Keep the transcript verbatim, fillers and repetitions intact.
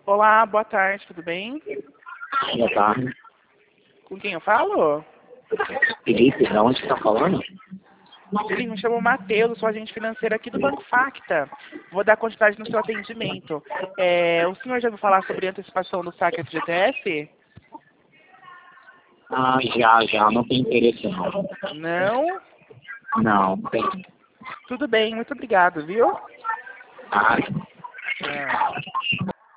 Olá, boa tarde, tudo bem? Boa tarde. Com quem eu falo? Felipe, da onde você está falando? Sim, me chamo Matheus, sou agente financeiro aqui do Banco Facta. Vou dar continuidade no seu atendimento. É, o senhor já ouviu falar sobre antecipação do saque F G T S? Ah, já, já, não tem interesse não. Não? Não, tem. Tudo bem, muito obrigado, viu? Ah, Tchau.